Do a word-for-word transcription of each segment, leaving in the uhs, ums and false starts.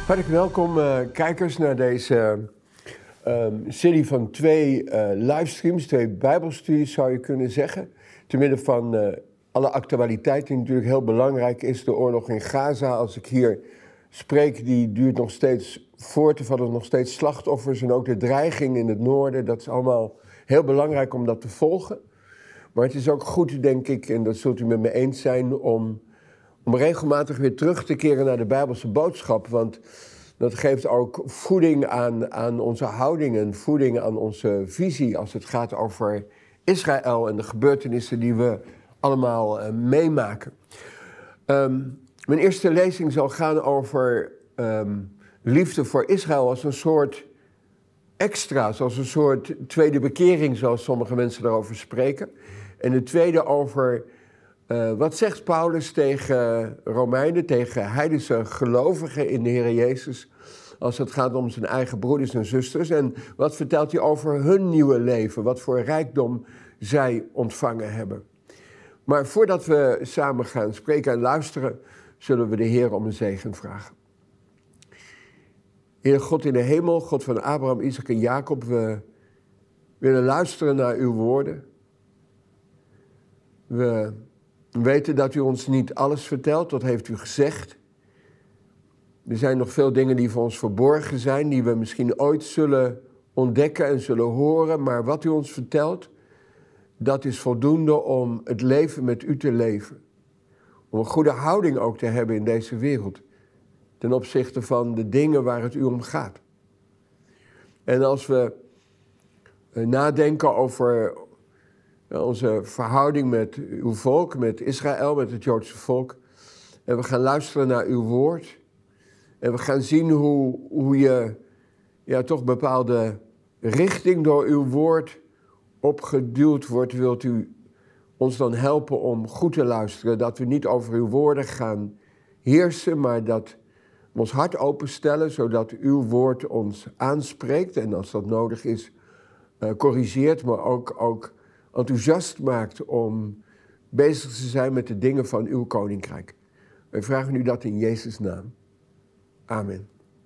Hartelijk welkom uh, kijkers naar deze uh, um, serie van twee uh, livestreams, twee bijbelstudies zou je kunnen zeggen. Te midden van uh, alle actualiteit die natuurlijk heel belangrijk is. De oorlog in Gaza, als ik hier spreek, die duurt nog steeds voort. Er vallen nog steeds slachtoffers en ook de dreiging in het noorden. Dat is allemaal heel belangrijk om dat te volgen. Maar het is ook goed, denk ik, en dat zult u met me eens zijn, om... om regelmatig weer terug te keren naar de Bijbelse boodschap. Want dat geeft ook voeding aan, aan onze houding en voeding aan onze visie als het gaat over Israël en de gebeurtenissen die we allemaal uh, meemaken. Um, mijn eerste lezing zal gaan over um, liefde voor Israël als een soort extra, als een soort tweede bekering, zoals sommige mensen daarover spreken. En de tweede over... Uh, wat zegt Paulus tegen Romeinen, tegen heidense gelovigen in de Heer Jezus, als het gaat om zijn eigen broeders en zusters? En wat vertelt hij over hun nieuwe leven, wat voor rijkdom zij ontvangen hebben? Maar voordat we samen gaan spreken en luisteren, zullen we de Heer om een zegen vragen. Heer God in de hemel, God van Abraham, Isaac en Jacob, we willen luisteren naar uw woorden. We... We weten dat u ons niet alles vertelt, dat heeft u gezegd. Er zijn nog veel dingen die voor ons verborgen zijn, die we misschien ooit zullen ontdekken en zullen horen. Maar wat u ons vertelt, dat is voldoende om het leven met u te leven. Om een goede houding ook te hebben in deze wereld. Ten opzichte van de dingen waar het u om gaat. En als we nadenken over... onze verhouding met uw volk, met Israël, met het Joodse volk. En we gaan luisteren naar uw woord. En we gaan zien hoe, hoe je ja, toch bepaalde richting door uw woord opgeduwd wordt. Wilt u ons dan helpen om goed te luisteren. Dat we niet over uw woorden gaan heersen, maar dat we ons hart openstellen, zodat uw woord ons aanspreekt. En als dat nodig is, uh, corrigeert, maar ook... ook enthousiast maakt om bezig te zijn met de dingen van uw koninkrijk. Wij vragen u dat in Jezus' naam. Amen.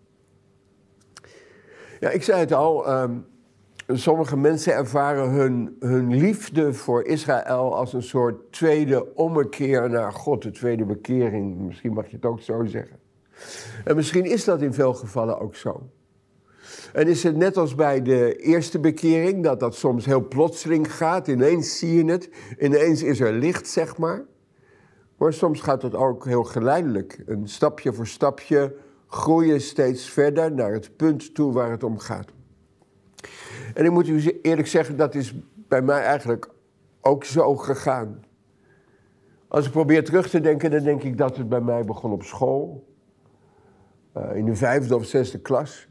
Ja, ik zei het al, um, sommige mensen ervaren hun, hun liefde voor Israël als een soort tweede ommekeer naar God, de tweede bekering. Misschien mag je het ook zo zeggen. En misschien is dat in veel gevallen ook zo. En is het net als bij de eerste bekering, dat dat soms heel plotseling gaat. Ineens zie je het, ineens is er licht, zeg maar. Maar soms gaat het ook heel geleidelijk. Een stapje voor stapje groeien steeds verder naar het punt toe waar het om gaat. En ik moet u eerlijk zeggen, dat is bij mij eigenlijk ook zo gegaan. Als ik probeer terug te denken, dan denk ik dat het bij mij begon op school. Uh, in de vijfde of zesde klas.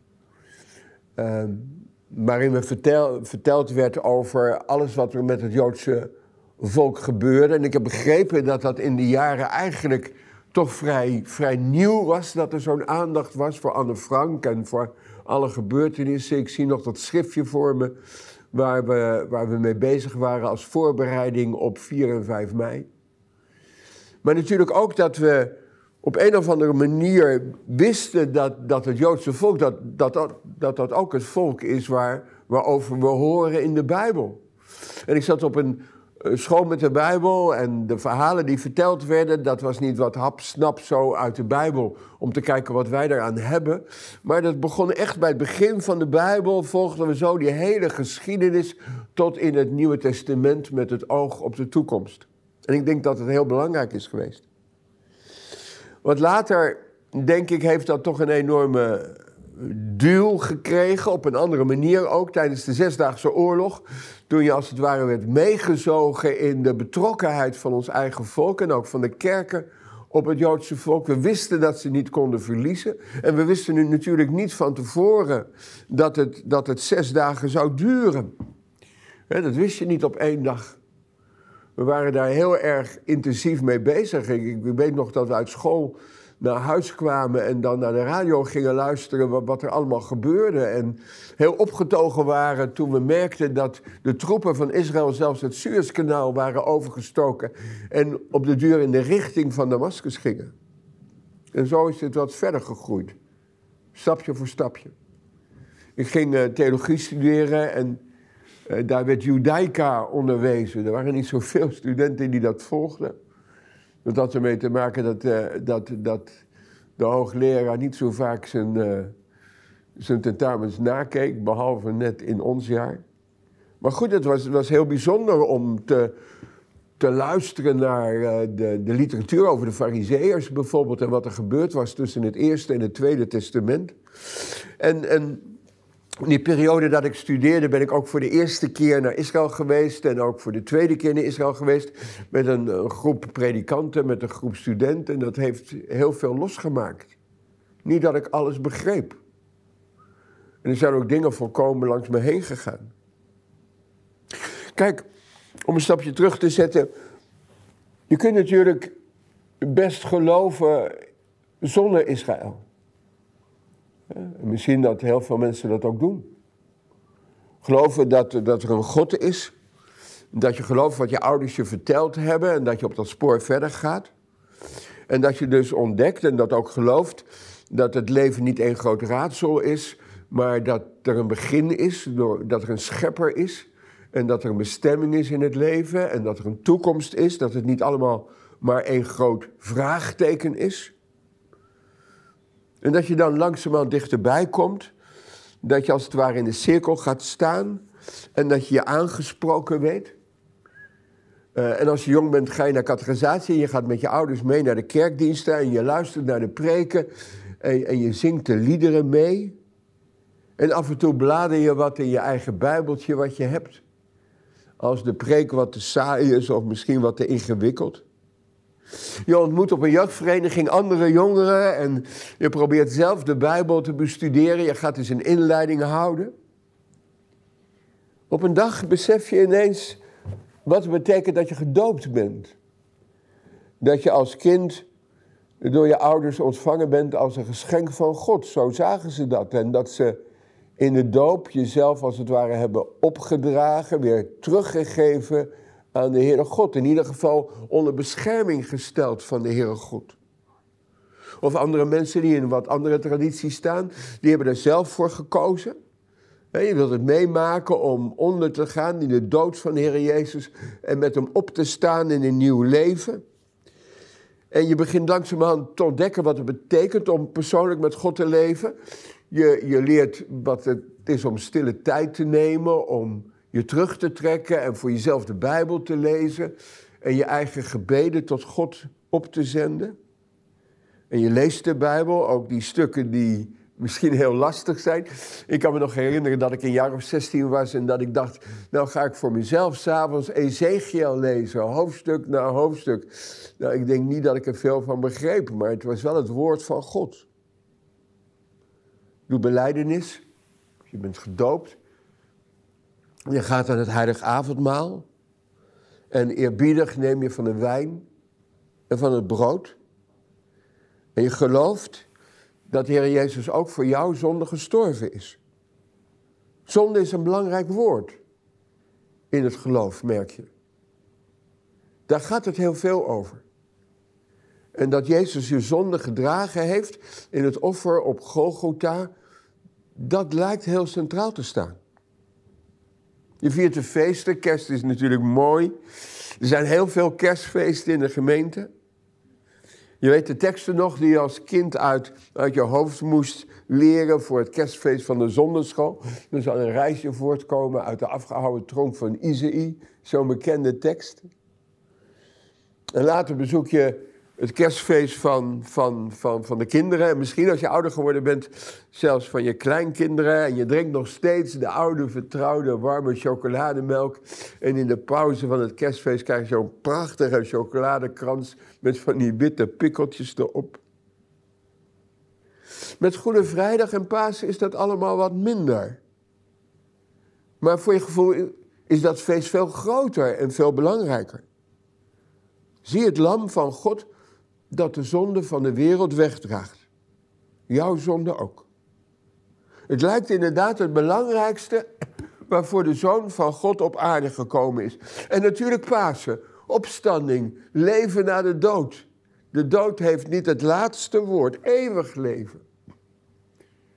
Uh, waarin me vertel, verteld werd over alles wat er met het Joodse volk gebeurde. En ik heb begrepen dat dat in die jaren eigenlijk toch vrij, vrij nieuw was. Dat er zo'n aandacht was voor Anne Frank en voor alle gebeurtenissen. Ik zie nog dat schriftje voor me waar we, waar we mee bezig waren als voorbereiding op vier en vijf mei. Maar natuurlijk ook dat we... op een of andere manier wisten dat, dat het Joodse volk, dat dat, dat, dat dat ook het volk is waar, waarover we horen in de Bijbel. En ik zat op een school met de Bijbel en de verhalen die verteld werden, dat was niet wat hap-snap zo uit de Bijbel om te kijken wat wij daaraan hebben. Maar dat begon echt bij het begin van de Bijbel, volgden we zo die hele geschiedenis tot in het Nieuwe Testament met het oog op de toekomst. En ik denk dat het heel belangrijk is geweest. Want later, denk ik, heeft dat toch een enorme duw gekregen, op een andere manier ook, tijdens de Zesdaagse Oorlog. Toen je als het ware werd meegezogen in de betrokkenheid van ons eigen volk en ook van de kerken op het Joodse volk. We wisten dat ze niet konden verliezen. En we wisten nu natuurlijk niet van tevoren dat het, dat het zes dagen zou duren. He, dat wist je niet op één dag. We waren daar heel erg intensief mee bezig. Ik, ik weet nog dat we uit school naar huis kwamen en dan naar de radio gingen luisteren wat, wat er allemaal gebeurde. En heel opgetogen waren toen we merkten dat de troepen van Israël zelfs het Suezkanaal waren overgestoken en op de duur in de richting van Damascus gingen. En zo is het wat verder gegroeid. Stapje voor stapje. Ik ging uh, theologie studeren en uh, daar werd Judaica onderwezen. Er waren niet zoveel studenten die dat volgden. Dat had ermee te maken dat, uh, dat, dat de hoogleraar niet zo vaak zijn, uh, zijn tentamens nakeek, behalve net in ons jaar. Maar goed, het was, het was heel bijzonder om te, te luisteren naar uh, de, de literatuur over de Farizeeërs bijvoorbeeld en wat er gebeurd was tussen het Eerste en het Tweede Testament. En, en in die periode dat ik studeerde ben ik ook voor de eerste keer naar Israël geweest en ook voor de tweede keer naar Israël geweest met een, een groep predikanten, met een groep studenten. En dat heeft heel veel losgemaakt. Niet dat ik alles begreep. En er zijn ook dingen volkomen langs me heen gegaan. Kijk, om een stapje terug te zetten. Je kunt natuurlijk best geloven zonder Israël. Ja, misschien dat heel veel mensen dat ook doen. Geloven dat, dat er een God is. Dat je gelooft wat je ouders je verteld hebben. En dat je op dat spoor verder gaat. En dat je dus ontdekt en dat ook gelooft dat het leven niet één groot raadsel is. Maar dat er een begin is. Dat er een schepper is. En dat er een bestemming is in het leven. En dat er een toekomst is. Dat het niet allemaal maar één groot vraagteken is. En dat je dan langzaamaan dichterbij komt. Dat je als het ware in de cirkel gaat staan. En dat je je aangesproken weet. Uh, en als je jong bent ga je naar catechisatie. En je gaat met je ouders mee naar de kerkdiensten. En je luistert naar de preken. En, en je zingt de liederen mee. En af en toe blader je wat in je eigen bijbeltje wat je hebt. Als de preek wat te saai is of misschien wat te ingewikkeld. Je ontmoet op een jeugdvereniging andere jongeren en je probeert zelf de Bijbel te bestuderen. Je gaat dus een inleiding houden. Op een dag besef je ineens wat het betekent dat je gedoopt bent. Dat je als kind door je ouders ontvangen bent als een geschenk van God. Zo zagen ze dat. En dat ze in de doop jezelf als het ware hebben opgedragen, weer teruggegeven aan de Heere God. In ieder geval onder bescherming gesteld van de Heere God. Of andere mensen die in wat andere tradities staan, die hebben er zelf voor gekozen. Je wilt het meemaken om onder te gaan in de dood van de Heer Jezus en met hem op te staan in een nieuw leven. En je begint langzamerhand te ontdekken wat het betekent om persoonlijk met God te leven. Je, je leert wat het is om stille tijd te nemen, om je terug te trekken en voor jezelf de Bijbel te lezen. En je eigen gebeden tot God op te zenden. En je leest de Bijbel, ook die stukken die misschien heel lastig zijn. Ik kan me nog herinneren dat ik een jaar of zestien was en dat ik dacht, nou ga ik voor mezelf 's avonds Ezechiel lezen, hoofdstuk na hoofdstuk. Nou, ik denk niet dat ik er veel van begreep, maar het was wel het woord van God. Doe belijdenis, je bent gedoopt. Je gaat aan het heilig avondmaal. En eerbiedig neem je van de wijn en van het brood. En je gelooft dat de Heer Jezus ook voor jouw zonde gestorven is. Zonde is een belangrijk woord in het geloof, merk je. Daar gaat het heel veel over. En dat Jezus je zonde gedragen heeft in het offer op Golgotha, dat lijkt heel centraal te staan. Je viert de feesten, kerst is natuurlijk mooi. Er zijn heel veel kerstfeesten in de gemeente. Je weet de teksten nog die je als kind uit, uit je hoofd moest leren voor het kerstfeest van de zondagschool. Er zal een reisje voortkomen uit de afgehouden tronk van Isaïe, zo'n bekende tekst. En later bezoek je het kerstfeest van, van, van, van de kinderen. En misschien als je ouder geworden bent, zelfs van je kleinkinderen. En je drinkt nog steeds de oude, vertrouwde, warme chocolademelk. En in de pauze van het kerstfeest krijg je zo'n prachtige chocoladekrans met van die witte pikkeltjes erop. Met Goede Vrijdag en Pasen is dat allemaal wat minder. Maar voor je gevoel is dat feest veel groter en veel belangrijker. Zie het lam van God dat de zonde van de wereld wegdraagt. Jouw zonde ook. Het lijkt inderdaad het belangrijkste waarvoor de Zoon van God op aarde gekomen is. En natuurlijk Pasen, opstanding, leven na de dood. De dood heeft niet het laatste woord, eeuwig leven.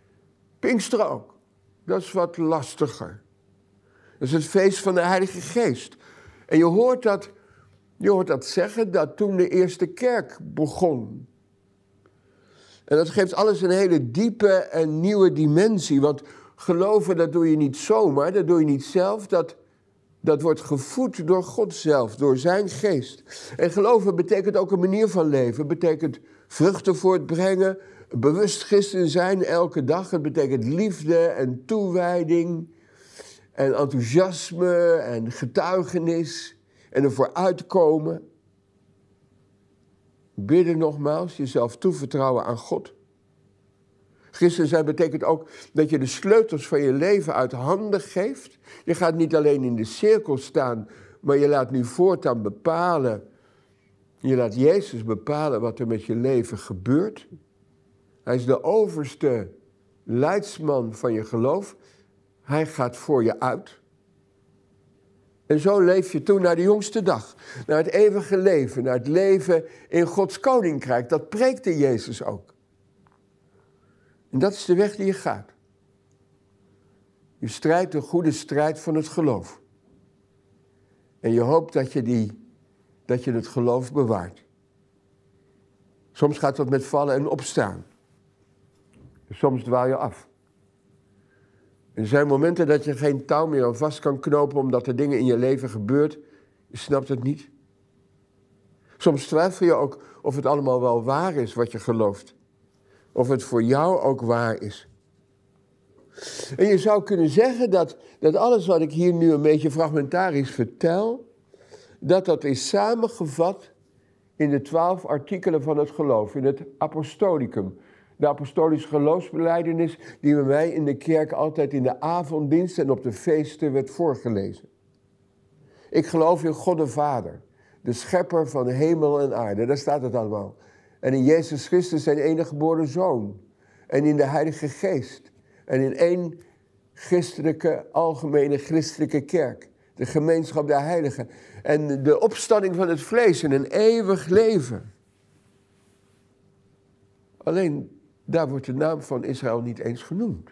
Pinksteren ook. Dat is wat lastiger. Dat is het feest van de Heilige Geest. En je hoort dat, je hoort dat zeggen dat toen de eerste kerk begon. En dat geeft alles een hele diepe en nieuwe dimensie. Want geloven, dat doe je niet zomaar, dat doe je niet zelf. Dat, dat wordt gevoed door God zelf, door zijn geest. En geloven betekent ook een manier van leven. Het betekent vruchten voortbrengen, bewust christen zijn elke dag. Het betekent liefde en toewijding en enthousiasme en getuigenis en ervoor uitkomen. Bidden nogmaals, jezelf toevertrouwen aan God. Christen zijn betekent ook dat je de sleutels van je leven uit handen geeft. Je gaat niet alleen in de cirkel staan, maar je laat nu voortaan bepalen. Je laat Jezus bepalen wat er met je leven gebeurt. Hij is de overste leidsman van je geloof. Hij gaat voor je uit. En zo leef je toe naar de jongste dag. Naar het eeuwige leven, naar het leven in Gods koninkrijk. Dat preekte Jezus ook. En dat is de weg die je gaat. Je strijdt de goede strijd van het geloof. En je hoopt dat je, die, dat je het geloof bewaart. Soms gaat dat met vallen en opstaan. Soms dwaal je af. Er zijn momenten dat je geen touw meer aan vast kan knopen omdat er dingen in je leven gebeurt. Je snapt het niet. Soms twijfel je ook of het allemaal wel waar is wat je gelooft. Of het voor jou ook waar is. En je zou kunnen zeggen dat, dat alles wat ik hier nu een beetje fragmentarisch vertel, dat dat is samengevat in de twaalf artikelen van het geloof, in het apostolicum. De apostolische geloofsbelijdenis die bij mij in de kerk altijd in de avonddienst en op de feesten werd voorgelezen. Ik geloof in God de Vader, de schepper van hemel en aarde. Daar staat het allemaal. En in Jezus Christus zijn enige geboren Zoon. En in de Heilige Geest. En in één christelijke, algemene christelijke kerk. De gemeenschap der heiligen. En de opstanding van het vlees en een eeuwig leven. Alleen, daar wordt de naam van Israël niet eens genoemd.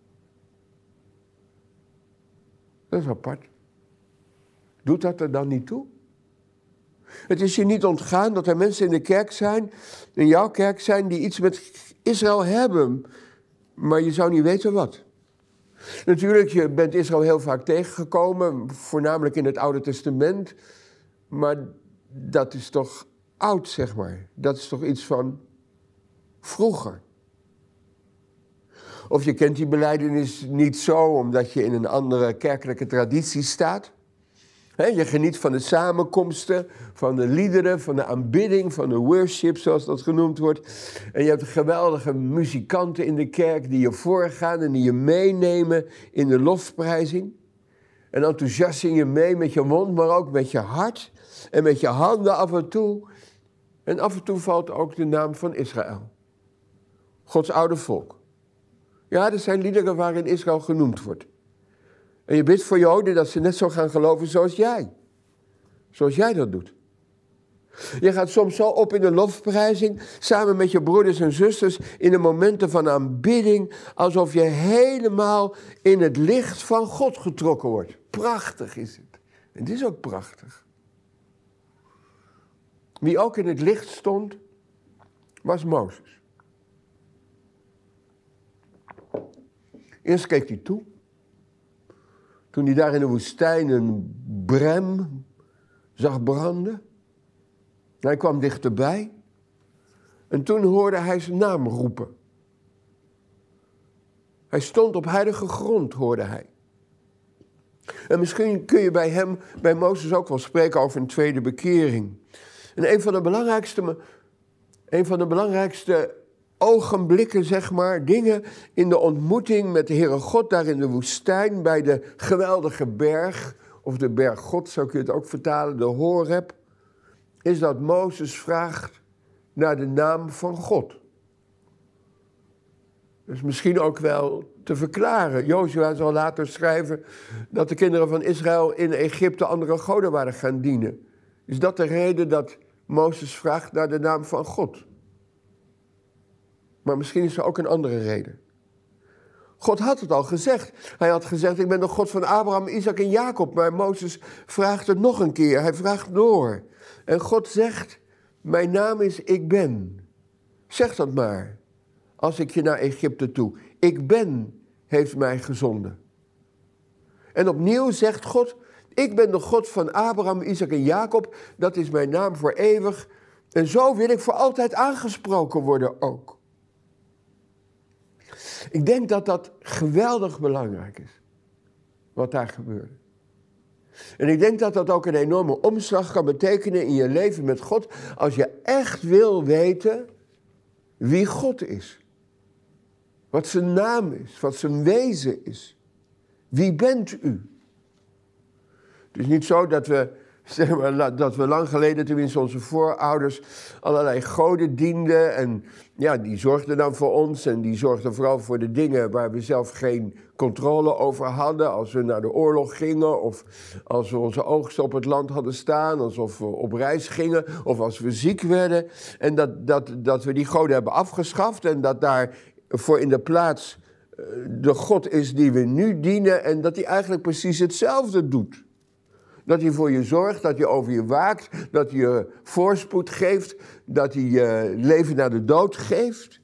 Dat is apart. Doet dat er dan niet toe? Het is je niet ontgaan dat er mensen in de kerk zijn, in jouw kerk zijn, die iets met Israël hebben. Maar je zou niet weten wat. Natuurlijk, je bent Israël heel vaak tegengekomen, voornamelijk in het Oude Testament. Maar dat is toch oud, zeg maar. Dat is toch iets van vroeger. Of je kent die belijdenis niet zo, omdat je in een andere kerkelijke traditie staat. He, je geniet van de samenkomsten, van de liederen, van de aanbidding, van de worship, zoals dat genoemd wordt. En je hebt geweldige muzikanten in de kerk die je voorgaan en die je meenemen in de lofprijzing. En enthousiast zing je mee met je mond, maar ook met je hart en met je handen af en toe. En af en toe valt ook de naam van Israël. Gods oude volk. Ja, er zijn liederen waarin Israël genoemd wordt. En je bidt voor Joden dat ze net zo gaan geloven zoals jij. Zoals jij dat doet. Je gaat soms zo op in de lofprijzing, samen met je broeders en zusters, in de momenten van aanbidding, alsof je helemaal in het licht van God getrokken wordt. Prachtig is het. En het is ook prachtig. Wie ook in het licht stond, was Mozes. Eerst keek hij toe. Toen hij daar in de woestijn een brem zag branden. Hij kwam dichterbij. En toen hoorde hij zijn naam roepen. Hij stond op heilige grond, hoorde hij. En misschien kun je bij hem, bij Mozes ook wel spreken over een tweede bekering. En een van de belangrijkste, een van de belangrijkste ogenblikken, zeg maar, dingen in de ontmoeting met de Heere God daar in de woestijn, bij de geweldige berg, of de berg God, zo kun je het ook vertalen, de Horeb, is dat Mozes vraagt naar de naam van God. Dus misschien ook wel te verklaren. Jozua zal later schrijven dat de kinderen van Israël in Egypte andere goden waren gaan dienen. Is dat de reden dat Mozes vraagt naar de naam van God? Maar misschien is er ook een andere reden. God had het al gezegd. Hij had gezegd, ik ben de God van Abraham, Isaac en Jacob. Maar Mozes vraagt het nog een keer. Hij vraagt door. En God zegt, mijn naam is Ik Ben. Zeg dat maar, als ik je naar Egypte toe. Ik Ben heeft mij gezonden. En opnieuw zegt God, ik ben de God van Abraham, Isaac en Jacob. Dat is mijn naam voor eeuwig. En zo wil ik voor altijd aangesproken worden ook. Ik denk dat dat geweldig belangrijk is, wat daar gebeurde. En ik denk dat dat ook een enorme omslag kan betekenen in je leven met God, als je echt wil weten wie God is. Wat zijn naam is, wat zijn wezen is. Wie bent u? Het is niet zo dat we, zeg maar, dat we lang geleden, tenminste onze voorouders, allerlei goden dienden. En ja, die zorgden dan voor ons en die zorgden vooral voor de dingen waar we zelf geen controle over hadden. Als we naar de oorlog gingen of als we onze oogst op het land hadden staan. Alsof we op reis gingen of als we ziek werden. En dat, dat, dat we die goden hebben afgeschaft en dat daar voor in de plaats de God is die we nu dienen en dat hij eigenlijk precies hetzelfde doet. Dat hij voor je zorgt, dat hij over je waakt, dat hij je voorspoed geeft, dat hij je leven naar de dood geeft.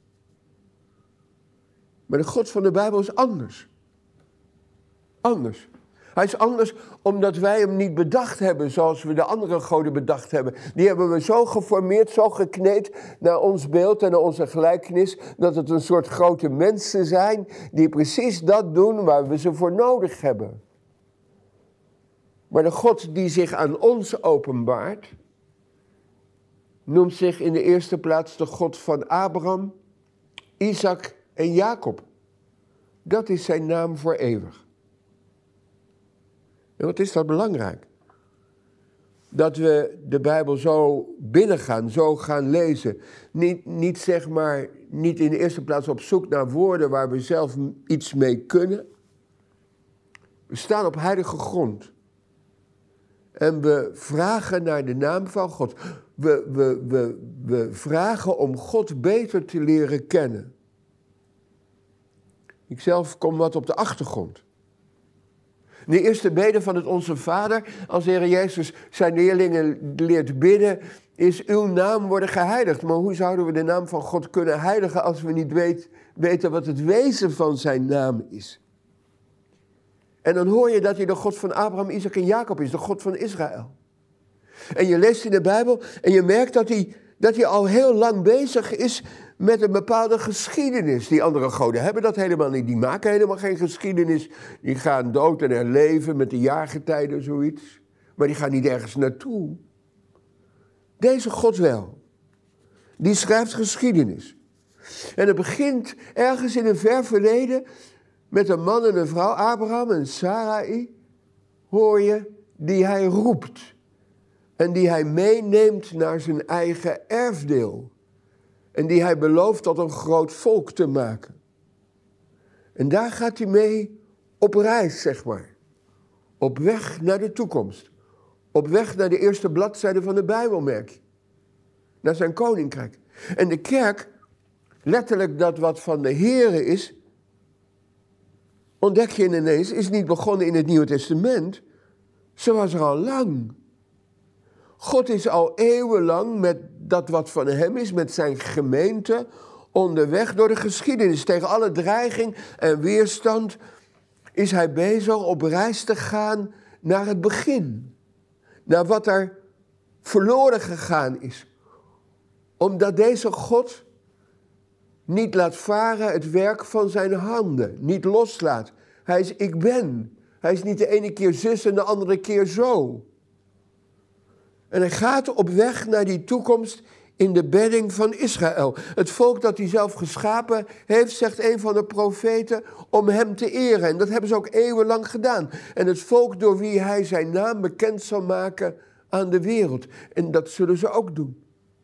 Maar de God van de Bijbel is anders. Anders. Hij is anders omdat wij hem niet bedacht hebben zoals we de andere goden bedacht hebben. Die hebben we zo geformeerd, zo gekneed naar ons beeld en naar onze gelijkenis, dat het een soort grote mensen zijn die precies dat doen waar we ze voor nodig hebben. Maar de God die zich aan ons openbaart, noemt zich in de eerste plaats de God van Abraham, Isaac en Jacob. Dat is zijn naam voor eeuwig. En wat is dat belangrijk? Dat we de Bijbel zo binnengaan, zo gaan lezen. Niet, niet, zeg maar, niet in de eerste plaats op zoek naar woorden waar we zelf iets mee kunnen. We staan op heilige grond. En we vragen naar de naam van God. We, we, we, we vragen om God beter te leren kennen. Ikzelf kom wat op de achtergrond. De eerste bede van het Onze Vader, als de Heer Jezus zijn leerlingen leert bidden, is uw naam worden geheiligd. Maar hoe zouden we de naam van God kunnen heiligen als we niet weet, weten wat het wezen van zijn naam is? En dan hoor je dat hij de God van Abraham, Isaac en Jacob is, de God van Israël. En je leest in de Bijbel en je merkt dat hij, dat hij al heel lang bezig is met een bepaalde geschiedenis. Die andere goden hebben dat helemaal niet. Die maken helemaal geen geschiedenis. Die gaan dood en herleven met de jaargetijden, zoiets. Maar die gaan niet ergens naartoe. Deze God wel. Die schrijft geschiedenis. En het begint ergens in een ver verleden met een man en een vrouw, Abraham en Sarai, hoor je, die hij roept. En die hij meeneemt naar zijn eigen erfdeel. En die hij belooft tot een groot volk te maken. En daar gaat hij mee op reis, zeg maar. Op weg naar de toekomst. Op weg naar de eerste bladzijde van de Bijbel, merk je. Naar zijn koninkrijk. En de kerk, letterlijk dat wat van de Here is, ontdek je ineens, is niet begonnen in het Nieuwe Testament. Ze was er al lang. God is al eeuwenlang met dat wat van hem is, met zijn gemeente, onderweg door de geschiedenis. Tegen alle dreiging en weerstand is hij bezig op reis te gaan naar het begin. Naar wat er verloren gegaan is. Omdat deze God niet laat varen het werk van zijn handen. Niet loslaat. Hij is ik ben. Hij is niet de ene keer zus en de andere keer zo. En hij gaat op weg naar die toekomst in de bedding van Israël. Het volk dat hij zelf geschapen heeft, zegt een van de profeten, om hem te eren. En dat hebben ze ook eeuwenlang gedaan. En het volk door wie hij zijn naam bekend zal maken aan de wereld. En dat zullen ze ook doen.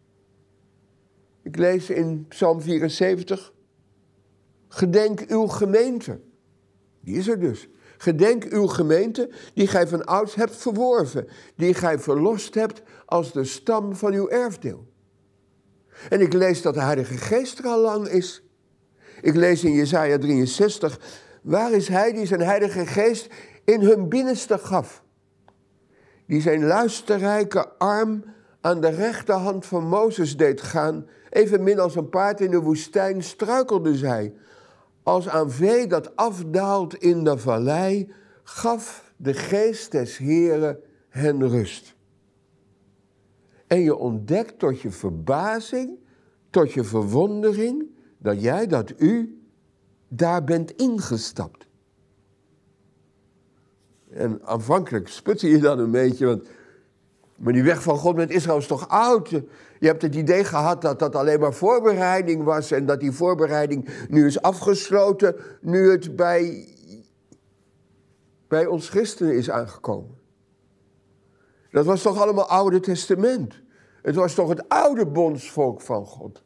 Ik lees in Psalm vierenzeventig. Gedenk uw gemeente. Die is er dus. Gedenk uw gemeente die gij van ouds hebt verworven. Die gij verlost hebt als de stam van uw erfdeel. En ik lees dat de Heilige Geest er al lang is. Ik lees in Jesaja drieënzestig, waar is hij die zijn heilige geest in hun binnenste gaf? Die zijn luisterrijke arm aan de rechterhand van Mozes deed gaan, evenmin als een paard in de woestijn struikelde zij. Als aan vee dat afdaalt in de vallei, gaf de geest des Heeren hen rust. En je ontdekt tot je verbazing, tot je verwondering, dat jij, dat u, daar bent ingestapt. En aanvankelijk sputte je dan een beetje, want maar die weg van God met Israël is toch oud? Je hebt het idee gehad dat dat alleen maar voorbereiding was en dat die voorbereiding nu is afgesloten, nu het bij, bij ons christenen is aangekomen. Dat was toch allemaal Oude Testament? Het was toch het oude bondsvolk van God?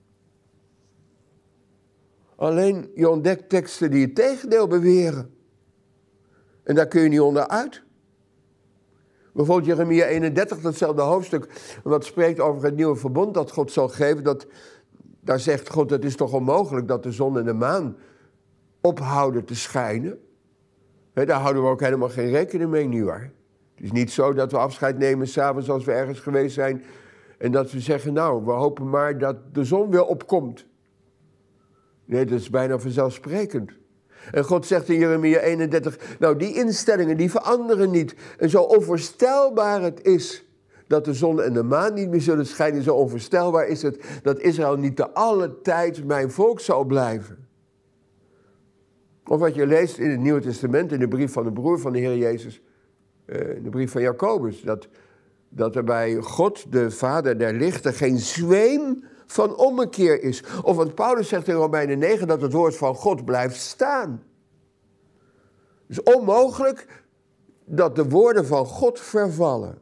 Alleen je ontdekt teksten die het tegendeel beweren. En daar kun je niet onderuit. Bijvoorbeeld Jeremia eenendertig, datzelfde hoofdstuk, wat spreekt over het nieuwe verbond dat God zal geven. Dat, daar zegt God, het is toch onmogelijk dat de zon en de maan ophouden te schijnen. He, daar houden we ook helemaal geen rekening mee, nietwaar? Het is niet zo dat we afscheid nemen s'avonds als we ergens geweest zijn en dat we zeggen, nou, we hopen maar dat de zon weer opkomt. Nee, dat is bijna vanzelfsprekend. En God zegt in Jeremia eenendertig, nou die instellingen die veranderen niet. En zo onvoorstelbaar het is dat de zon en de maan niet meer zullen schijnen, zo onvoorstelbaar is het dat Israël niet te alle tijd mijn volk zal blijven. Of wat je leest in het Nieuwe Testament, in de brief van de broer van de Heer Jezus, in de brief van Jacobus, dat, dat er bij God, de Vader der lichten, geen zweem van ommekeer is. Of wat Paulus zegt in Romeinen negen, dat het woord van God blijft staan. Het is onmogelijk dat de woorden van God vervallen.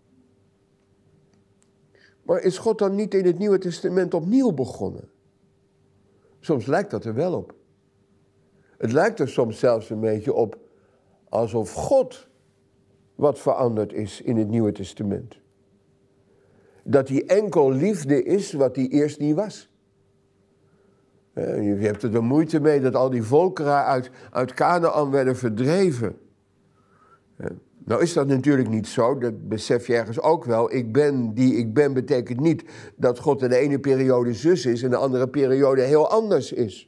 Maar is God dan niet in het Nieuwe Testament opnieuw begonnen? Soms lijkt dat er wel op. Het lijkt er soms zelfs een beetje op alsof God wat veranderd is in het Nieuwe Testament. Dat hij enkel liefde is wat hij eerst niet was. Je hebt er de moeite mee dat al die volkeren uit, uit Kanaan werden verdreven. Nou is dat natuurlijk niet zo, dat besef je ergens ook wel. Ik ben die ik ben betekent niet dat God in de ene periode zus is en de andere periode heel anders is.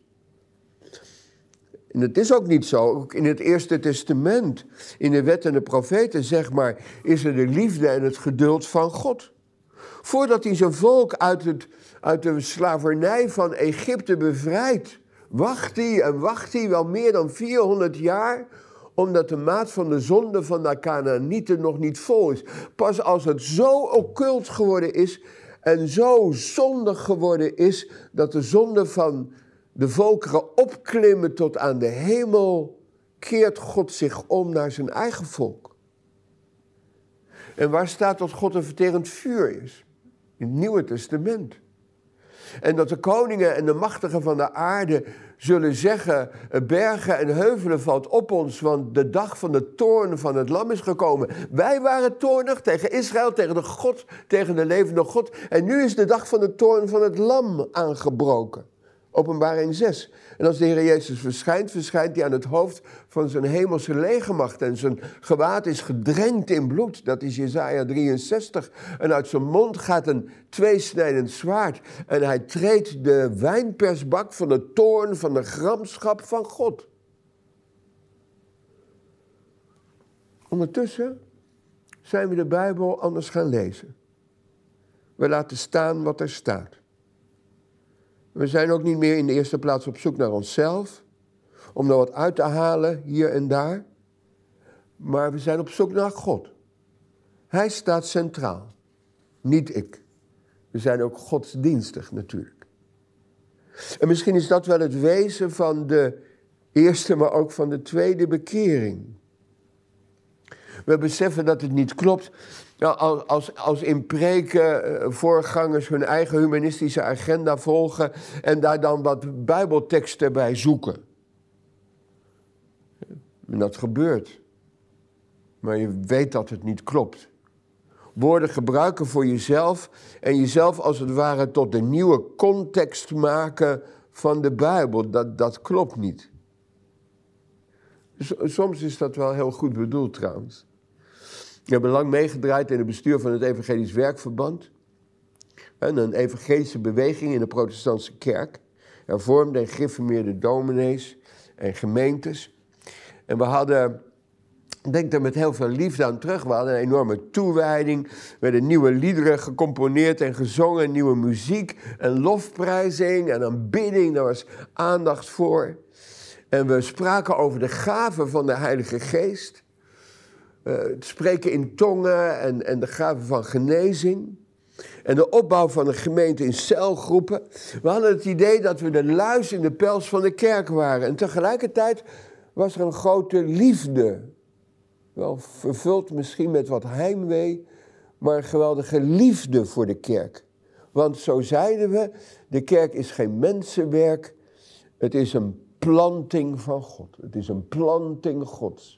En het is ook niet zo, ook in het Eerste Testament, in de wet en de profeten zeg maar, is er de liefde en het geduld van God. Voordat hij zijn volk uit, het, uit de slavernij van Egypte bevrijdt, wacht hij en wacht hij wel meer dan vierhonderd jaar, omdat de maat van de zonde van de Kanaanieten nog niet vol is. Pas als het zo occult geworden is en zo zondig geworden is, dat de zonde van de volkeren opklimmen tot aan de hemel, keert God zich om naar zijn eigen volk. En waar staat dat God een verterend vuur is? In het Nieuwe Testament. En dat de koningen en de machtigen van de aarde zullen zeggen, bergen en heuvelen valt op ons, want de dag van de toorn van het lam is gekomen. Wij waren toornig tegen Israël, tegen de God, tegen de levende God. En nu is de dag van de toorn van het lam aangebroken. Openbaring zes. En als de Heer Jezus verschijnt, verschijnt hij aan het hoofd van zijn hemelse legermacht. En zijn gewaad is gedrenkt in bloed. Dat is Jesaja drieënzestig. En uit zijn mond gaat een tweesnijdend zwaard. En hij treedt de wijnpersbak van de toorn van de gramschap van God. Ondertussen zijn we de Bijbel anders gaan lezen. We laten staan wat er staat. We zijn ook niet meer in de eerste plaats op zoek naar onszelf, om er wat uit te halen hier en daar. Maar we zijn op zoek naar God. Hij staat centraal, niet ik. We zijn ook godsdienstig natuurlijk. En misschien is dat wel het wezen van de eerste, maar ook van de tweede bekering. We beseffen dat het niet klopt. Nou, als, als in preken voorgangers hun eigen humanistische agenda volgen en daar dan wat bijbelteksten bij zoeken. En dat gebeurt. Maar je weet dat het niet klopt. Woorden gebruiken voor jezelf en jezelf als het ware tot de nieuwe context maken van de Bijbel, dat, dat klopt niet. Soms is dat wel heel goed bedoeld trouwens. We hebben lang meegedraaid in het bestuur van het Evangelisch Werkverband. Een evangelische beweging in de protestantse kerk. Hervormde en gereformeerde dominees en gemeentes. En we hadden, ik denk daar met heel veel liefde aan terug, we hadden een enorme toewijding. Er werden nieuwe liederen gecomponeerd en gezongen, nieuwe muziek en lofprijzing en aanbidding. Daar was aandacht voor. En we spraken over de gaven van de Heilige Geest. Uh, het spreken in tongen en, en de gaven van genezing. En de opbouw van de gemeente in celgroepen. We hadden het idee dat we de luis in de pels van de kerk waren. En tegelijkertijd was er een grote liefde. Wel vervuld misschien met wat heimwee, maar een geweldige liefde voor de kerk. Want zo zeiden we, de kerk is geen mensenwerk, het is een planting van God. Het is een planting Gods.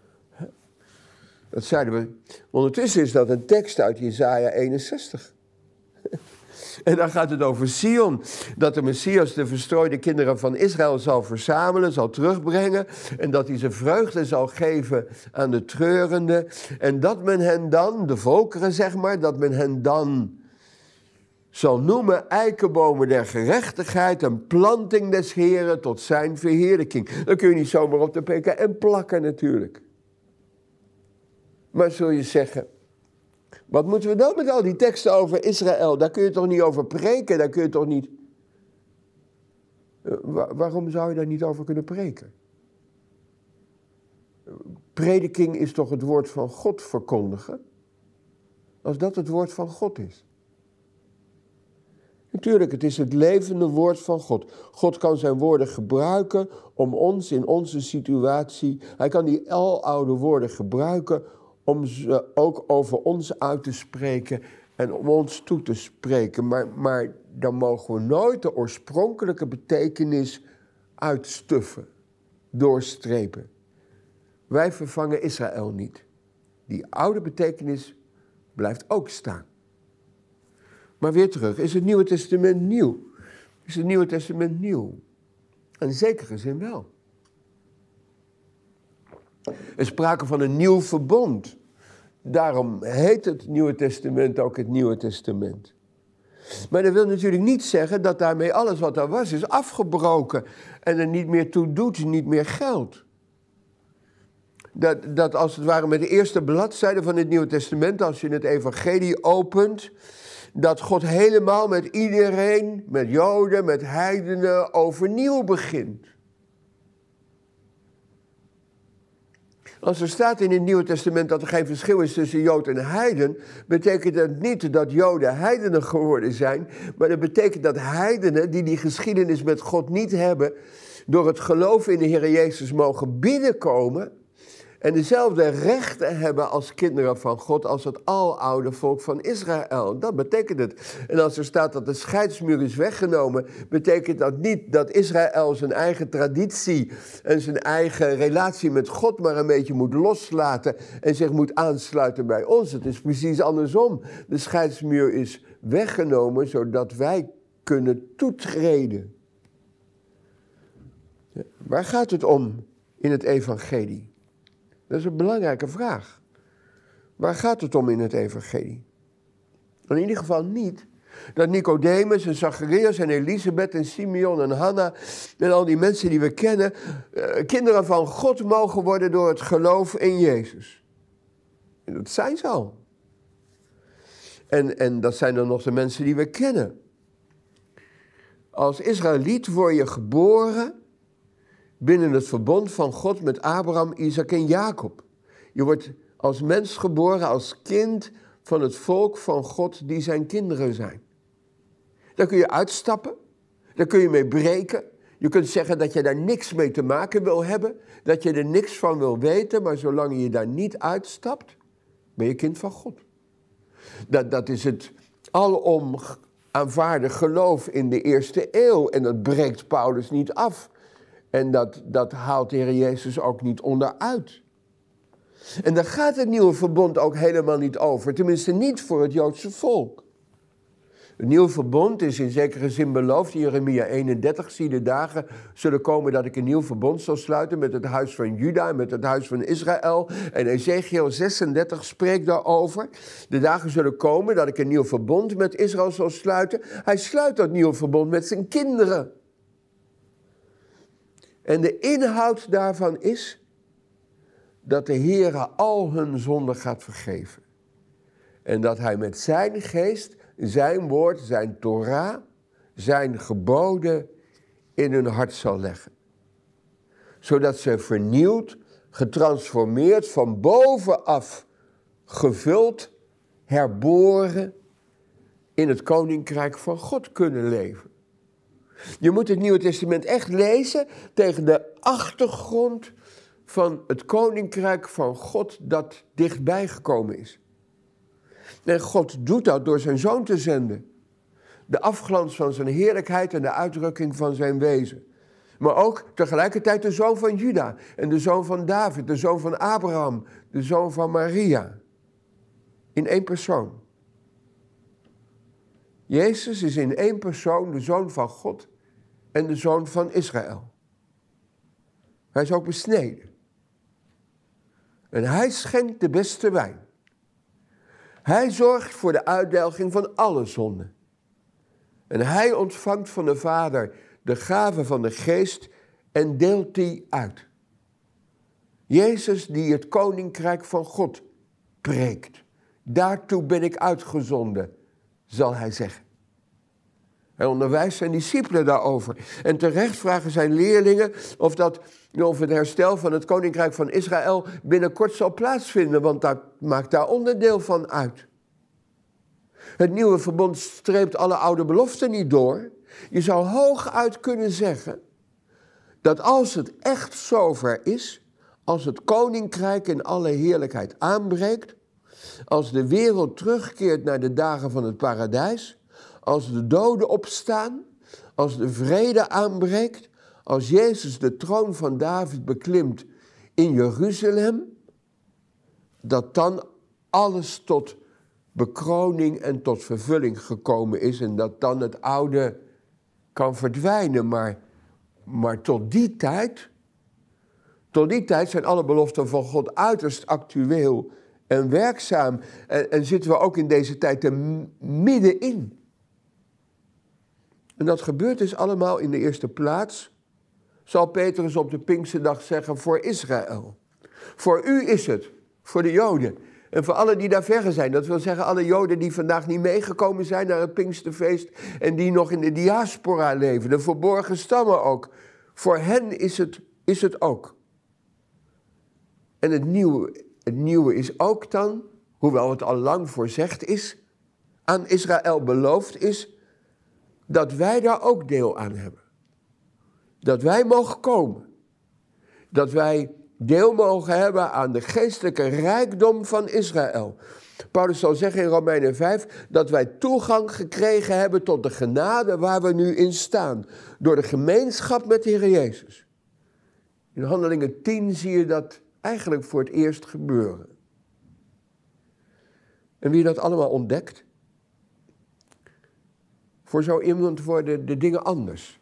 Dat zeiden we. Ondertussen is dat een tekst uit Jesaja eenenzestig. En dan gaat het over Sion. Dat de Messias de verstrooide kinderen van Israël zal verzamelen, zal terugbrengen. En dat hij zijn vreugde zal geven aan de treurenden. En dat men hen dan, de volkeren zeg maar, dat men hen dan zal noemen eikenbomen der gerechtigheid, een planting des Heren tot zijn verheerlijking. Dan kun je niet zomaar op de P K M plakken natuurlijk. Maar zul je zeggen, wat moeten we dan met al die teksten over Israël? Daar kun je toch niet over preken, daar kun je toch niet... Waar, waarom zou je daar niet over kunnen preken? Prediking is toch het woord van God verkondigen? Als dat het woord van God is. Natuurlijk, het is het levende woord van God. God kan zijn woorden gebruiken om ons in onze situatie... Hij kan die aloude woorden gebruiken om ze ook over ons uit te spreken en om ons toe te spreken. Maar, maar dan mogen we nooit de oorspronkelijke betekenis uitstuffen, doorstrepen. Wij vervangen Israël niet. Die oude betekenis blijft ook staan. Maar weer terug, is het Nieuwe Testament nieuw? Is het Nieuwe Testament nieuw? In zekere zin wel. Er is sprake van een nieuw verbond. Daarom heet het Nieuwe Testament ook het Nieuwe Testament. Maar dat wil natuurlijk niet zeggen dat daarmee alles wat er was is afgebroken en er niet meer toe doet, niet meer geldt. Dat, dat als het ware met de eerste bladzijde van het Nieuwe Testament, als je het evangelie opent, dat God helemaal met iedereen, met Joden, met heidenen, overnieuw begint. Als er staat in het Nieuwe Testament dat er geen verschil is tussen Jood en heiden, betekent dat niet dat Joden heidenen geworden zijn, maar dat betekent dat heidenen die die geschiedenis met God niet hebben, door het geloof in de Heer Jezus mogen binnenkomen en dezelfde rechten hebben als kinderen van God als het aloude volk van Israël. Dat betekent het. En als er staat dat de scheidsmuur is weggenomen, betekent dat niet dat Israël zijn eigen traditie en zijn eigen relatie met God maar een beetje moet loslaten en zich moet aansluiten bij ons. Het is precies andersom. De scheidsmuur is weggenomen zodat wij kunnen toetreden. Ja, waar gaat het om in het evangelie? Dat is een belangrijke vraag. Waar gaat het om in het evangelie? In ieder geval niet dat Nicodemus en Zacharias en Elisabeth en Simeon en Hanna en al die mensen die we kennen, uh, kinderen van God mogen worden door het geloof in Jezus. En dat zijn ze al. En, en dat zijn dan nog de mensen die we kennen. Als Israëliet word je geboren binnen het verbond van God met Abraham, Isaac en Jacob. Je wordt als mens geboren, als kind van het volk van God die zijn kinderen zijn. Daar kun je uitstappen, daar kun je mee breken. Je kunt zeggen dat je daar niks mee te maken wil hebben, dat je er niks van wil weten, maar zolang je daar niet uitstapt, ben je kind van God. Dat, dat is het alom aanvaarde geloof in de eerste eeuw en dat breekt Paulus niet af. En dat, dat haalt de Heer Jezus ook niet onderuit. En daar gaat het nieuwe verbond ook helemaal niet over. Tenminste niet voor het Joodse volk. Het nieuwe verbond is in zekere zin beloofd. In Jeremia eenendertig, zie de dagen zullen komen dat ik een nieuw verbond zal sluiten met het huis van Juda en met het huis van Israël. En Ezekiel zesendertig spreekt daarover. De dagen zullen komen dat ik een nieuw verbond met Israël zal sluiten. Hij sluit dat nieuwe verbond met zijn kinderen. En de inhoud daarvan is dat de Heere al hun zonden gaat vergeven. En dat hij met zijn geest, zijn woord, zijn Torah, zijn geboden in hun hart zal leggen. Zodat ze vernieuwd, getransformeerd, van bovenaf gevuld, herboren in het koninkrijk van God kunnen leven. Je moet het Nieuwe Testament echt lezen tegen de achtergrond van het koninkrijk van God dat dichtbij gekomen is. En God doet dat door zijn zoon te zenden. De afglans van zijn heerlijkheid en de uitdrukking van zijn wezen. Maar ook tegelijkertijd de zoon van Juda en de zoon van David, de zoon van Abraham, de zoon van Maria. In één persoon. Jezus is in één persoon de zoon van God en de zoon van Israël. Hij is ook besneden. En hij schenkt de beste wijn. Hij zorgt voor de uitdelging van alle zonden. En hij ontvangt van de Vader de gave van de Geest en deelt die uit. Jezus die het koninkrijk van God preekt. Daartoe ben ik uitgezonden, zal hij zeggen. Hij onderwijst zijn discipelen daarover. En terecht vragen zijn leerlingen of, dat, of het herstel van het koninkrijk van Israël binnenkort zal plaatsvinden, want dat maakt daar onderdeel van uit. Het nieuwe verbond streept alle oude beloften niet door. Je zou hooguit kunnen zeggen dat als het echt zover is, als het koninkrijk in alle heerlijkheid aanbreekt, als de wereld terugkeert naar de dagen van het paradijs, als de doden opstaan, als de vrede aanbreekt, als Jezus de troon van David beklimt in Jeruzalem, dat dan alles tot bekroning en tot vervulling gekomen is en dat dan het oude kan verdwijnen. Maar, maar tot die tijd, tot die tijd zijn alle beloften van God uiterst actueel en werkzaam. En, en zitten we ook in deze tijd er middenin. En dat gebeurt dus allemaal in de eerste plaats, zal Petrus op de Pinksterdag zeggen, voor Israël. Voor u is het, voor de Joden. En voor allen die daar verre zijn, dat wil zeggen alle Joden die vandaag niet meegekomen zijn naar het Pinksterfeest en die nog in de diaspora leven, de verborgen stammen ook. Voor hen is het, is het ook. En het nieuwe, het nieuwe is ook dan, hoewel het al lang voorzegd is, aan Israël beloofd is, dat wij daar ook deel aan hebben. Dat wij mogen komen. Dat wij deel mogen hebben aan de geestelijke rijkdom van Israël. Paulus zal zeggen in Romeinen vijf dat wij toegang gekregen hebben tot de genade waar we nu in staan. Door de gemeenschap met de Heer Jezus. In Handelingen tien zie je dat eigenlijk voor het eerst gebeuren. En wie dat allemaal ontdekt, voor zo iemand worden de dingen anders.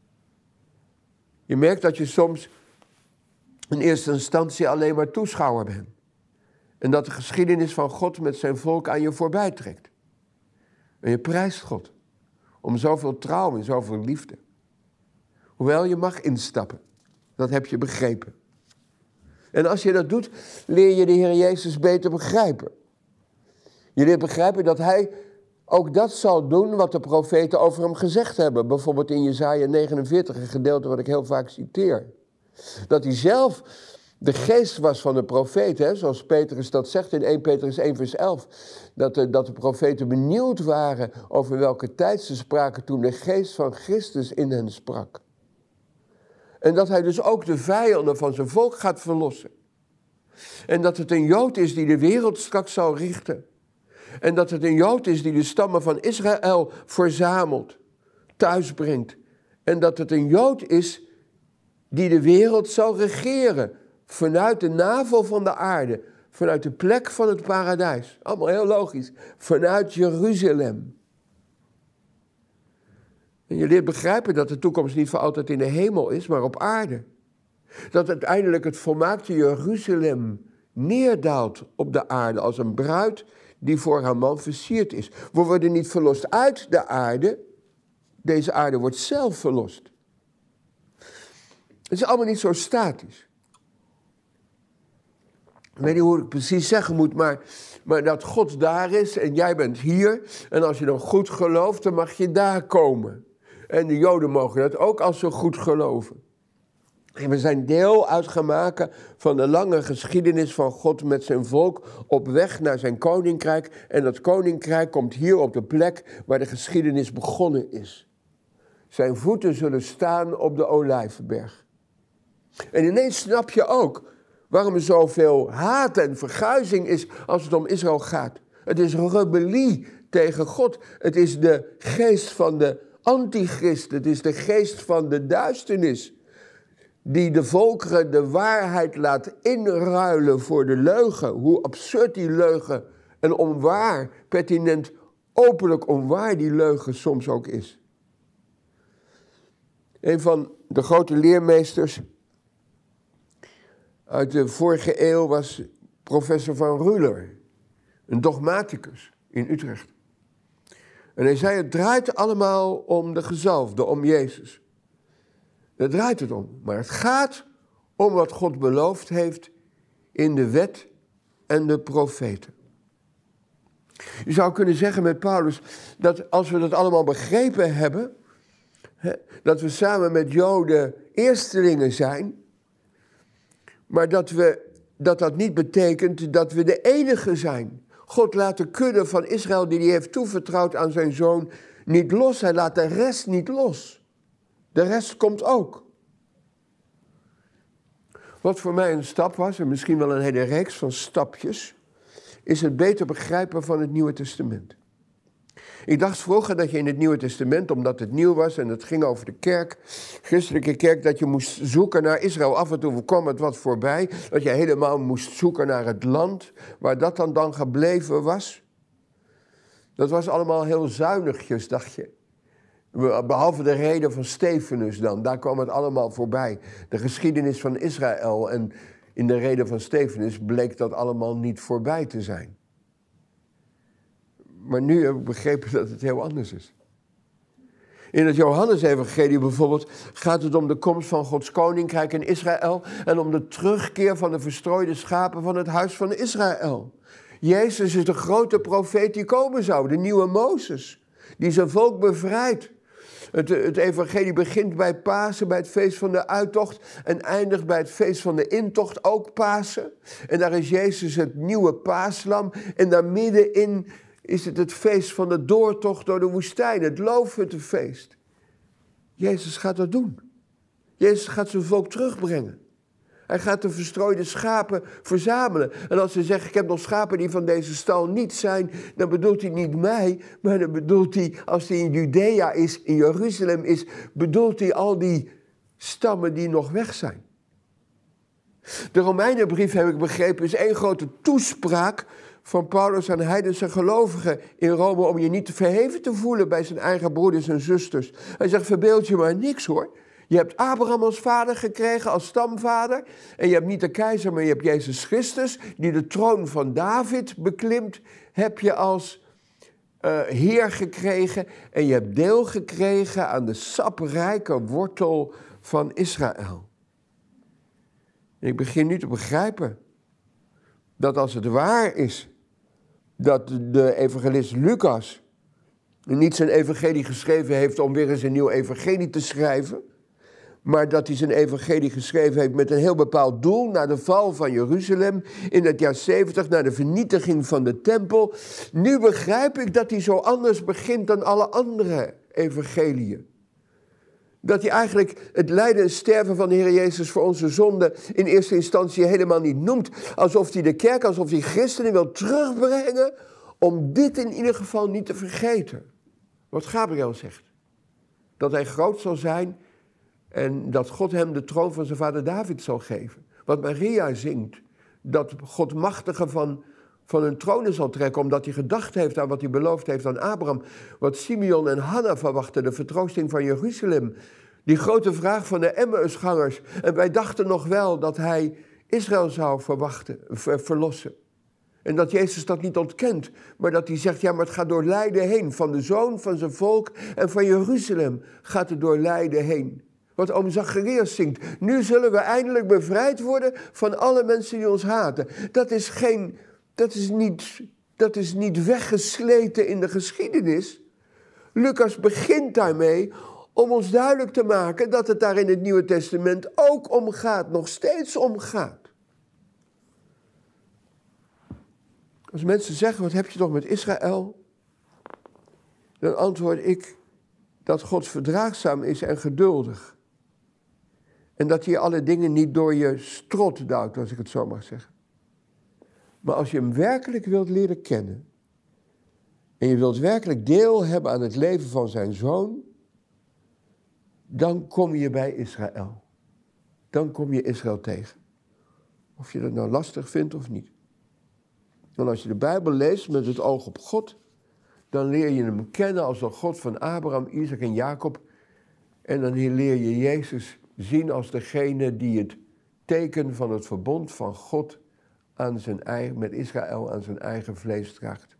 Je merkt dat je soms in eerste instantie alleen maar toeschouwer bent. En dat de geschiedenis van God met zijn volk aan je voorbij trekt. En je prijst God om zoveel trouw en zoveel liefde. Hoewel je mag instappen. Dat heb je begrepen. En als je dat doet, leer je de Heer Jezus beter begrijpen. Je leert begrijpen dat hij ook dat zal doen wat de profeten over hem gezegd hebben. Bijvoorbeeld in Jesaja negenenveertig, een gedeelte wat ik heel vaak citeer. Dat hij zelf de geest was van de profeet, hè, zoals Petrus dat zegt in eerste Petrus één vers elf. Dat de, dat de profeten benieuwd waren over welke tijd ze spraken toen de geest van Christus in hen sprak. En dat hij dus ook de vijanden van zijn volk gaat verlossen. En dat het een Jood is die de wereld straks zal richten. En dat het een Jood is die de stammen van Israël verzamelt, thuisbrengt. En dat het een Jood is die de wereld zal regeren. Vanuit de navel van de aarde. Vanuit de plek van het paradijs. Allemaal heel logisch. Vanuit Jeruzalem. En je leert begrijpen dat de toekomst niet voor altijd in de hemel is, maar op aarde. Dat uiteindelijk het volmaakte Jeruzalem neerdaalt op de aarde als een bruid die voor haar man versierd is. We worden niet verlost uit de aarde, deze aarde wordt zelf verlost. Het is allemaal niet zo statisch. Ik weet niet hoe ik het precies zeggen moet, maar, maar dat God daar is en jij bent hier. En als je dan goed gelooft, dan mag je daar komen. En de Joden mogen dat ook als ze goed geloven. En we zijn deel uit gaan maken van de lange geschiedenis van God met zijn volk op weg naar zijn koninkrijk. En dat koninkrijk komt hier op de plek waar de geschiedenis begonnen is. Zijn voeten zullen staan op de Olijfberg. En ineens snap je ook waarom er zoveel haat en verguizing is als het om Israël gaat. Het is rebellie tegen God. Het is de geest van de antichrist. Het is de geest van de duisternis. Die de volkeren de waarheid laat inruilen voor de leugen. Hoe absurd die leugen en onwaar, pertinent, openlijk onwaar die leugen soms ook is. Een van de grote leermeesters uit de vorige eeuw was professor van Ruller, een dogmaticus in Utrecht. En hij zei, het draait allemaal om de gezalfde, om Jezus. Daar draait het om. Maar het gaat om wat God beloofd heeft in de wet en de profeten. Je zou kunnen zeggen met Paulus, dat als we dat allemaal begrepen hebben, hè, dat we samen met Joden eerstelingen zijn, maar dat, we, dat dat niet betekent dat we de enige zijn. God laat de kudde van Israël die hij heeft toevertrouwd aan zijn zoon niet los. Hij laat de rest niet los. De rest komt ook. Wat voor mij een stap was, en misschien wel een hele reeks van stapjes, is het beter begrijpen van het Nieuwe Testament. Ik dacht vroeger dat je in het Nieuwe Testament, omdat het nieuw was en het ging over de kerk, christelijke kerk, dat je moest zoeken naar Israël. Af en toe kwam het wat voorbij, dat je helemaal moest zoeken naar het land, waar dat dan, dan gebleven was. Dat was allemaal heel zuinigjes, dacht je. Behalve de reden van Stefanus dan, daar kwam het allemaal voorbij. De geschiedenis van Israël en in de reden van Stefanus bleek dat allemaal niet voorbij te zijn. Maar nu heb ik begrepen dat het heel anders is. In het Johannesevangelie bijvoorbeeld gaat het om de komst van Gods koninkrijk in Israël en om de terugkeer van de verstrooide schapen van het huis van Israël. Jezus is de grote profeet die komen zou, de nieuwe Mozes, die zijn volk bevrijdt. Het, het evangelie begint bij Pasen, bij het feest van de uittocht en eindigt bij het feest van de intocht, ook Pasen. En daar is Jezus het nieuwe paaslam en daar middenin is het het feest van de doortocht door de woestijn, het loofhuttenfeest. Jezus gaat dat doen. Jezus gaat zijn volk terugbrengen. Hij gaat de verstrooide schapen verzamelen. En als ze zeggen, ik heb nog schapen die van deze stal niet zijn, dan bedoelt hij niet mij, maar dan bedoelt hij, als hij in Judea is, in Jeruzalem is, bedoelt hij al die stammen die nog weg zijn. De Romeinenbrief, heb ik begrepen, is één grote toespraak van Paulus aan heidense gelovigen in Rome om je niet te verheven te voelen bij zijn eigen broeders en zusters. Hij zegt, verbeeld je maar niks hoor. Je hebt Abraham als vader gekregen, als stamvader. En je hebt niet de keizer, maar je hebt Jezus Christus, die de troon van David beklimt, heb je als uh, heer gekregen. En je hebt deel gekregen aan de saprijke wortel van Israël. En ik begin nu te begrijpen dat als het waar is dat de evangelist Lucas niet zijn evangelie geschreven heeft om weer eens een nieuw evangelie te schrijven, maar dat hij zijn evangelie geschreven heeft met een heel bepaald doel, na de val van Jeruzalem in het jaar zeventig, na de vernietiging van de tempel. Nu begrijp ik dat hij zo anders begint dan alle andere evangeliën. Dat hij eigenlijk het lijden en sterven van de Heer Jezus voor onze zonde in eerste instantie helemaal niet noemt. Alsof hij de kerk, alsof hij christenen wil terugbrengen om dit in ieder geval niet te vergeten. Wat Gabriel zegt. Dat hij groot zal zijn en dat God hem de troon van zijn vader David zal geven. Wat Maria zingt. Dat God machtige van van hun tronen zal trekken, omdat hij gedacht heeft aan wat hij beloofd heeft aan Abraham. Wat Simeon en Hanna verwachten, de vertroosting van Jeruzalem. Die grote vraag van de Emmausgangers. En wij dachten nog wel dat hij Israël zou verwachten, ver, verlossen. En dat Jezus dat niet ontkent, maar dat hij zegt, ja, maar het gaat door lijden heen. Van de zoon, van zijn volk en van Jeruzalem gaat het door lijden heen. Wat oom Zacharias zingt. Nu zullen we eindelijk bevrijd worden van alle mensen die ons haten. Dat is geen, dat is niet, dat is niet weggesleten in de geschiedenis. Lucas begint daarmee om ons duidelijk te maken dat het daar in het Nieuwe Testament ook om gaat, nog steeds om gaat. Als mensen zeggen, wat heb je toch met Israël? Dan antwoord ik dat God verdraagzaam is en geduldig. En dat hij alle dingen niet door je strot duwt, als ik het zo mag zeggen. Maar als je hem werkelijk wilt leren kennen, en je wilt werkelijk deel hebben aan het leven van zijn zoon, dan kom je bij Israël. Dan kom je Israël tegen. Of je dat nou lastig vindt of niet. Want als je de Bijbel leest met het oog op God, dan leer je hem kennen als de God van Abraham, Isaac en Jacob. En dan leer je Jezus zien als degene die het teken van het verbond van God aan zijn eigen, met Israël aan zijn eigen vlees draagt.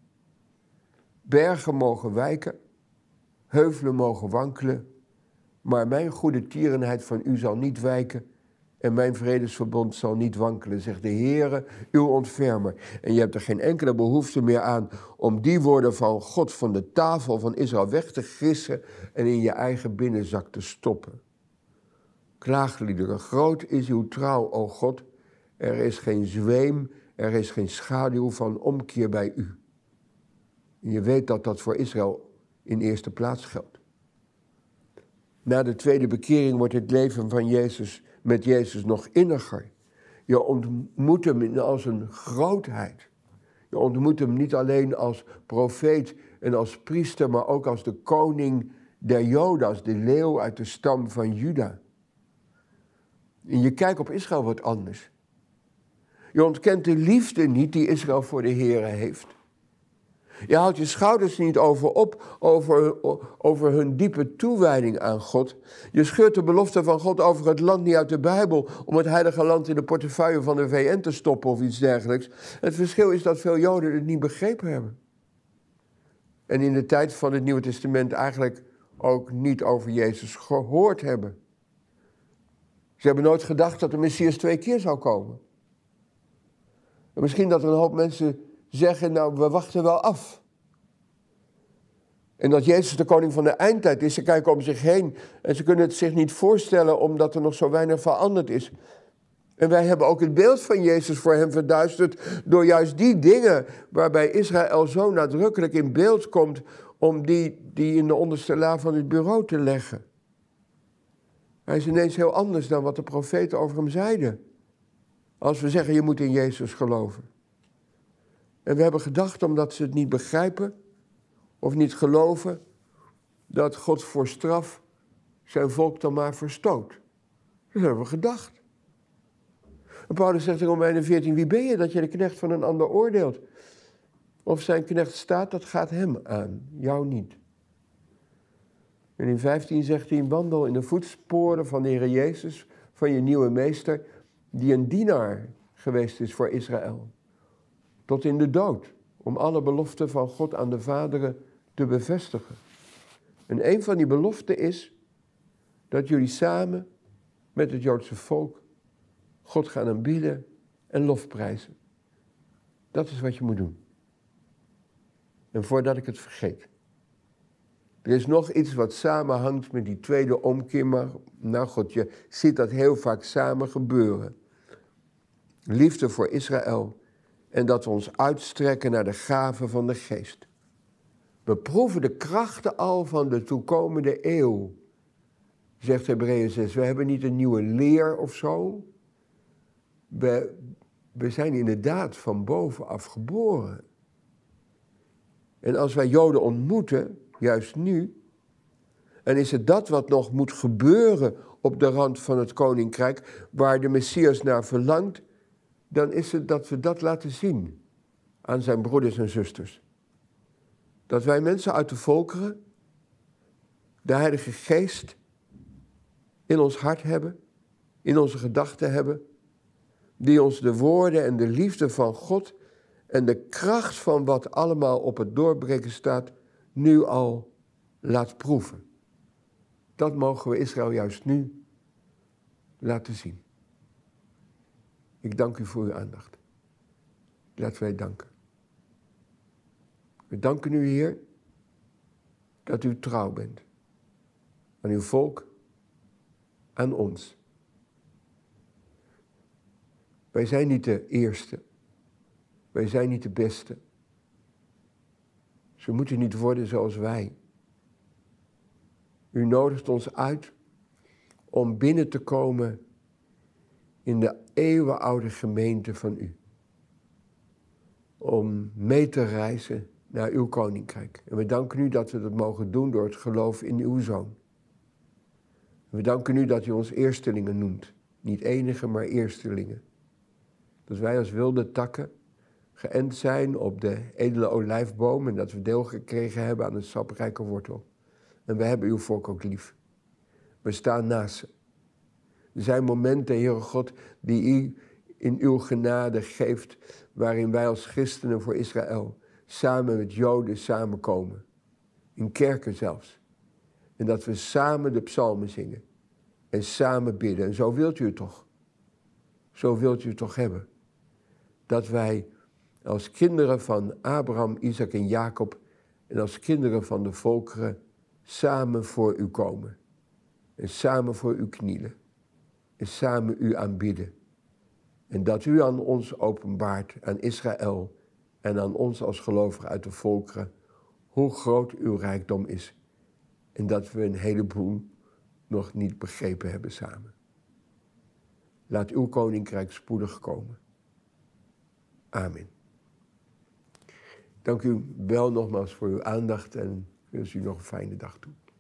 Bergen mogen wijken, heuvelen mogen wankelen, maar mijn goede tierenheid van u zal niet wijken en mijn vredesverbond zal niet wankelen, zegt de Heere, uw ontfermer. En je hebt er geen enkele behoefte meer aan om die woorden van God van de tafel van Israël weg te gissen en in je eigen binnenzak te stoppen. Klaagliederen, groot is uw trouw, o God. Er is geen zweem, er is geen schaduw van omkeer bij u. En je weet dat dat voor Israël in eerste plaats geldt. Na de tweede bekering wordt het leven van Jezus met Jezus nog inniger. Je ontmoet hem als een grootheid. Je ontmoet hem niet alleen als profeet en als priester, maar ook als de koning der Joden, als de leeuw uit de stam van Juda. En je kijk op Israël wat anders. Je ontkent de liefde niet die Israël voor de Heere heeft. Je haalt je schouders niet over op over, over hun diepe toewijding aan God. Je scheurt de belofte van God over het land niet uit de Bijbel om het heilige land in de portefeuille van de V N te stoppen of iets dergelijks. Het verschil is dat veel Joden het niet begrepen hebben. En in de tijd van het Nieuwe Testament eigenlijk ook niet over Jezus gehoord hebben. Ze hebben nooit gedacht dat de Messias twee keer zou komen. En misschien dat er een hoop mensen zeggen, nou, we wachten wel af. En dat Jezus de koning van de eindtijd is. Ze kijken om zich heen en ze kunnen het zich niet voorstellen omdat er nog zo weinig veranderd is. En wij hebben ook het beeld van Jezus voor hem verduisterd door juist die dingen waarbij Israël zo nadrukkelijk in beeld komt om die, die in de onderste la van het bureau te leggen. Hij is ineens heel anders dan wat de profeten over hem zeiden. Als we zeggen, je moet in Jezus geloven. En we hebben gedacht, omdat ze het niet begrijpen of niet geloven, dat God voor straf zijn volk dan maar verstoot. Dat hebben we gedacht. En Paulus zegt in Romeinen veertien, wie ben je dat je de knecht van een ander oordeelt? Of zijn knecht staat, dat gaat hem aan, jou niet. En in vijftien zegt hij, wandel in de voetsporen van de Heer Jezus, van je nieuwe meester, die een dienaar geweest is voor Israël. Tot in de dood, om alle beloften van God aan de vaderen te bevestigen. En een van die beloften is dat jullie samen met het Joodse volk God gaan aanbidden en lofprijzen. Dat is wat je moet doen. En voordat ik het vergeet. Er is nog iets wat samenhangt met die tweede omkeer, maar nou God, je ziet dat heel vaak samen gebeuren. Liefde voor Israël en dat we ons uitstrekken naar de gaven van de geest. We proeven de krachten al van de toekomende eeuw, zegt Hebreeën zes. We hebben niet een nieuwe leer of zo. We, we zijn inderdaad van bovenaf geboren. En als wij Joden ontmoeten, juist nu, en is het dat wat nog moet gebeuren op de rand van het koninkrijk, waar de Messias naar verlangt, dan is het dat we dat laten zien. aan zijn broeders en zusters. Dat wij mensen uit de volkeren de Heilige Geest in ons hart hebben, in onze gedachten hebben, die ons de woorden en de liefde van God en de kracht van wat allemaal op het doorbreken staat, nu al laat proeven. Dat mogen we Israël juist nu laten zien. Ik dank u voor uw aandacht. Laten wij danken. We danken u, Heer, dat u trouw bent aan uw volk, aan ons. Wij zijn niet de eerste. Wij zijn niet de beste. Ze moeten niet worden zoals wij. U nodigt ons uit om binnen te komen in de eeuwenoude gemeente van u. Om mee te reizen naar uw koninkrijk. En we danken u dat we dat mogen doen door het geloof in uw Zoon. En we danken u dat u ons eerstelingen noemt. Niet enige, maar eerstelingen. Dat wij als wilde takken geënt zijn op de edele olijfboom en dat we deel gekregen hebben aan een saprijke wortel. En we hebben uw volk ook lief. We staan naast ze. Er zijn momenten, Heere God, die u in uw genade geeft, waarin wij als christenen voor Israël samen met Joden samenkomen. In kerken zelfs. En dat we samen de psalmen zingen. En samen bidden. En zo wilt u het toch. Zo wilt u het toch hebben. Dat wij als kinderen van Abraham, Isaac en Jacob en als kinderen van de volkeren samen voor u komen. En samen voor u knielen. En samen u aanbidden. En dat u aan ons openbaart, aan Israël en aan ons als gelovigen uit de volkeren, hoe groot uw rijkdom is. En dat we een heleboel nog niet begrepen hebben samen. Laat uw koninkrijk spoedig komen. Amen. Dank u wel nogmaals voor uw aandacht en ik wens u nog een fijne dag toe.